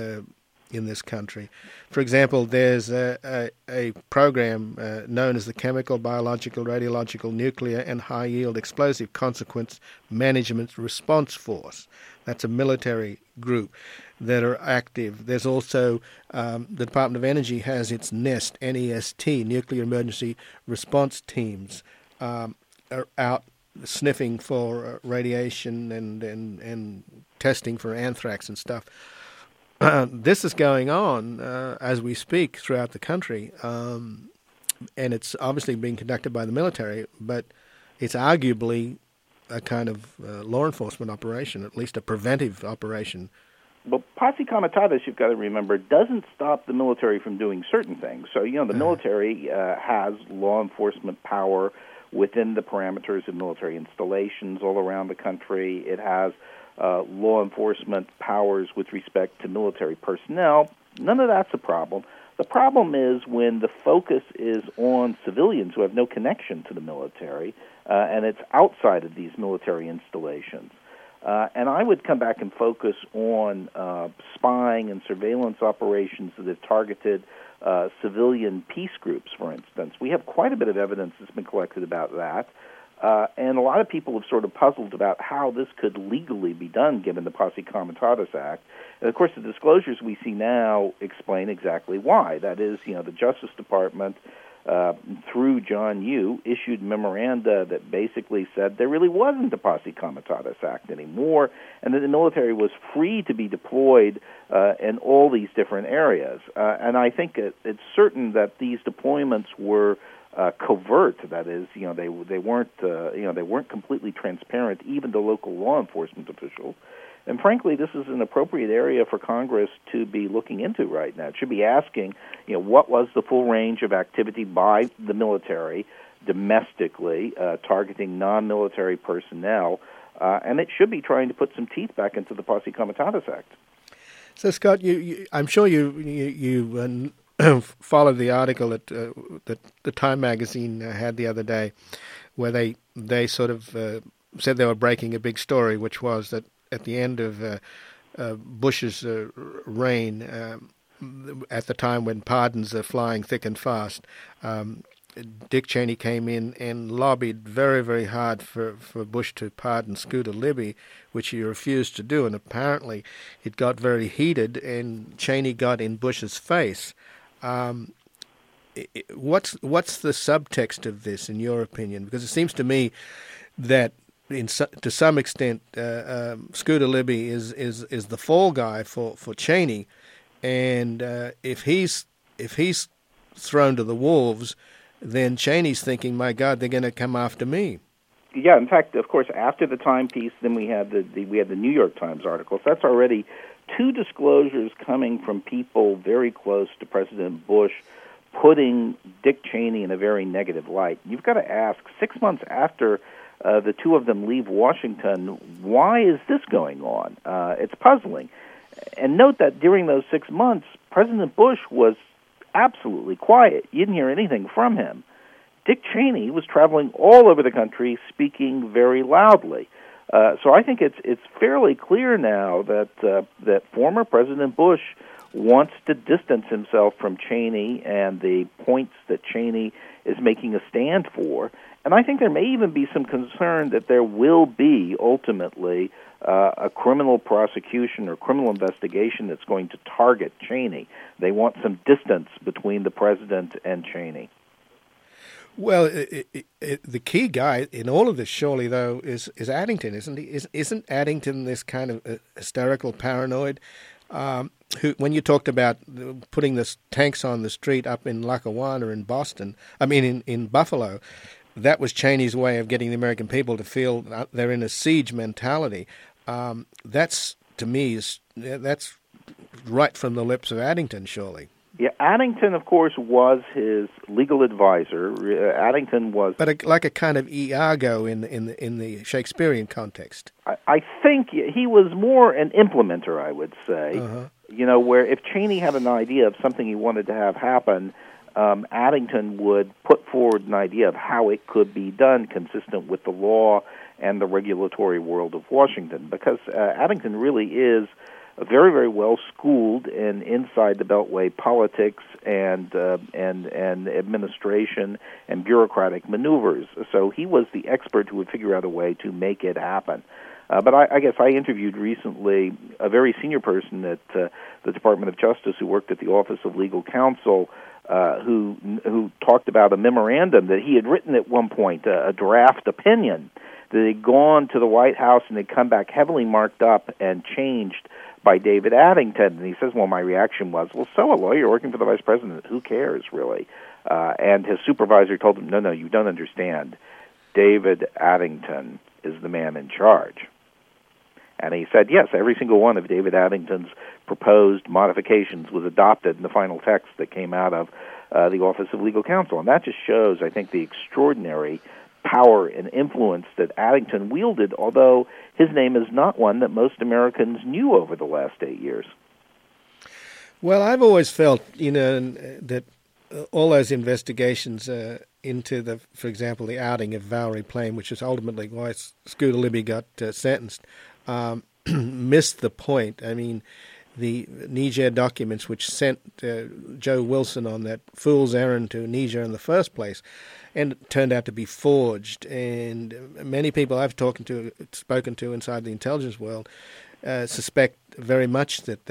Speaker 1: in this country. For example, there's a program known as the Chemical, Biological, Radiological, Nuclear, and High-Yield Explosive Consequence Management Response Force. That's a military group that are active. There's also the Department of Energy has its NEST, N-E-S-T, Nuclear Emergency Response Teams, are out sniffing for radiation and testing for anthrax and stuff. This is going on as we speak throughout the country, and it's obviously being conducted by the military, but it's arguably a kind of law enforcement operation, at least a preventive operation.
Speaker 4: Well, Posse Comitatus, you've got to remember, doesn't stop the military from doing certain things. So, the military has law enforcement power within the parameters of military installations all around the country. It has law enforcement powers with respect to military personnel. None of that's a problem. The problem is when the focus is on civilians who have no connection to the military, and it's outside of these military installations. And I would come back and focus on spying and surveillance operations that have targeted civilian peace groups, for instance. We have quite a bit of evidence that's been collected about that. And a lot of people have sort of puzzled about how this could legally be done given the Posse Comitatus Act. And, of course, the disclosures we see now explain exactly why. That is, the Justice Department, through John Yoo, issued memoranda that basically said there really wasn't a Posse Comitatus Act anymore and that the military was free to be deployed in all these different areas. And I think it's certain that these deployments were covert. That is, they weren't completely transparent, even to local law enforcement officials. And frankly, this is an appropriate area for Congress to be looking into right now. It should be asking, what was the full range of activity by the military domestically, targeting non-military personnel, and it should be trying to put some teeth back into the Posse Comitatus Act.
Speaker 1: So, Scott, I'm sure you followed the article that the Time magazine had the other day, where they sort of said they were breaking a big story, which was that at the end of Bush's reign, at the time when pardons are flying thick and fast, Dick Cheney came in and lobbied very, very hard for Bush to pardon Scooter Libby, which he refused to do, and apparently it got very heated, and Cheney got in Bush's face. What's the subtext of this, in your opinion? Because it seems to me that to some extent, Scooter Libby is the fall guy for Cheney, and if he's thrown to the wolves, then Cheney's thinking, "My God, they're going to come after me."
Speaker 4: Yeah, in fact, of course, after the timepiece, then we had the New York Times articles. That's already two disclosures coming from people very close to President Bush, putting Dick Cheney in a very negative light. You've got to ask, 6 months after the two of them leave Washington, why is this going on? It's puzzling. And note that during those 6 months, President Bush was absolutely quiet. You didn't hear anything from him. Dick Cheney was traveling all over the country, speaking very loudly. So I think it's fairly clear now that former President Bush wants to distance himself from Cheney and the points that Cheney is making a stand for. And I think there may even be some concern that there will be ultimately a criminal prosecution or criminal investigation that's going to target Cheney. They want some distance between the president and Cheney.
Speaker 1: Well, the key guy in all of this, surely, though, is Addington, isn't he? Isn't Addington this kind of hysterical paranoid? Who, when you talked about putting the tanks on the street up in Lackawanna in Boston, in Buffalo, that was Cheney's way of getting the American people to feel they're in a siege mentality. That's, to me, that's right from the lips of Addington, surely.
Speaker 4: Yeah, Addington, of course, was his legal advisor. Addington was,
Speaker 1: but like a kind of Iago in the Shakespearean context.
Speaker 4: I think he was more an implementer, I would say. Uh-huh. Where if Cheney had an idea of something he wanted to have happen, Addington would put forward an idea of how it could be done consistent with the law and the regulatory world of Washington, because Addington really is very, very well schooled in inside the Beltway politics and administration and bureaucratic maneuvers. So he was the expert who would figure out a way to make it happen. But I guess I interviewed recently a very senior person at the Department of Justice who worked at the Office of Legal Counsel, who talked about a memorandum that he had written at one point, a draft opinion that had gone to the White House and had come back heavily marked up and changed by David Addington. And he says, well, my reaction was, well, so a lawyer working for the vice president, who cares, really? And his supervisor told him, no, you don't understand. David Addington is the man in charge. And he said, yes, every single one of David Addington's proposed modifications was adopted in the final text that came out of the Office of Legal Counsel. And that just shows, I think, the extraordinary power and influence that Addington wielded, although his name is not one that most Americans knew over the last 8 years.
Speaker 1: Well, I've always felt, that all those investigations into for example, the outing of Valerie Plame, which is ultimately why Scooter Libby got sentenced, missed the point. I mean, the Niger documents, which sent Joe Wilson on that fool's errand to Niger in the first place, and it turned out to be forged. And many people I've spoken to inside the intelligence world suspect very much that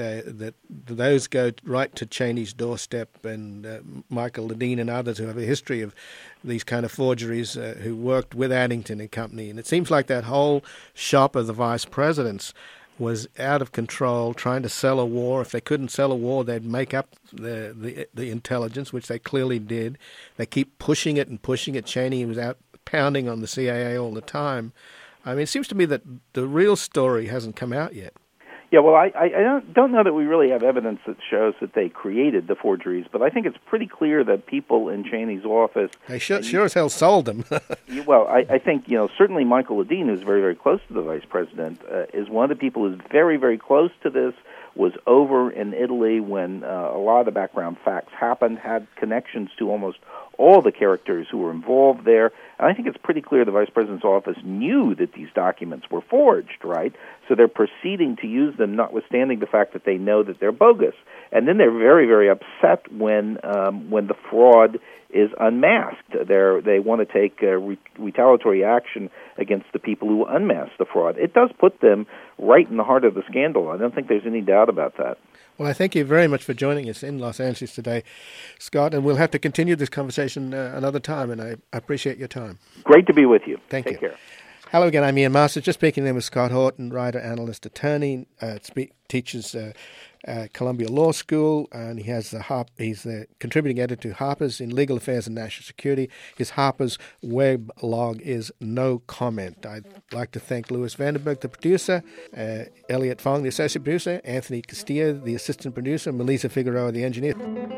Speaker 1: those go right to Cheney's doorstep, and Michael Ledeen and others who have a history of these kind of forgeries, who worked with Addington and company. And it seems like that whole shop of the vice presidents was out of control, trying to sell a war. If they couldn't sell a war, they'd make up the intelligence, which they clearly did. They keep pushing it and pushing it. Cheney was out pounding on the CIA all the time. I mean, it seems to me that the real story hasn't come out yet.
Speaker 4: Yeah, well, I don't know that we really have evidence that shows that they created the forgeries, but I think it's pretty clear that people in Cheney's office...
Speaker 1: They sure as hell sold them.
Speaker 4: Well, I think, certainly Michael Ledeen, who's very, very close to the vice president, is one of the people who's very, very close to this, was over in Italy when a lot of the background facts happened, had connections to almost all the characters who were involved there. And I think it's pretty clear the vice president's office knew that these documents were forged, right? So they're proceeding to use them, notwithstanding the fact that they know that they're bogus. And then they're very, very upset when the fraud is unmasked. They want to take retaliatory action against the people who unmasked the fraud. It does put them right in the heart of the scandal. I don't think there's any doubt about that.
Speaker 1: Well, I thank you very much for joining us in Los Angeles today, Scott, and we'll have to continue this conversation another time, and I appreciate your time.
Speaker 4: Great to be with you.
Speaker 1: Thank you.
Speaker 4: Take care.
Speaker 1: Hello again, I'm Ian Masters. Just speaking there with Scott Horton, writer, analyst, attorney, teaches Columbia Law School, and he's the contributing editor to Harper's in Legal Affairs and National Security. His Harper's web blog is No Comment. I'd like to thank Louis Vandenberg, the producer, Elliot Fong, the associate producer, Anthony Castillo, the assistant producer, Melissa Figueroa, the engineer.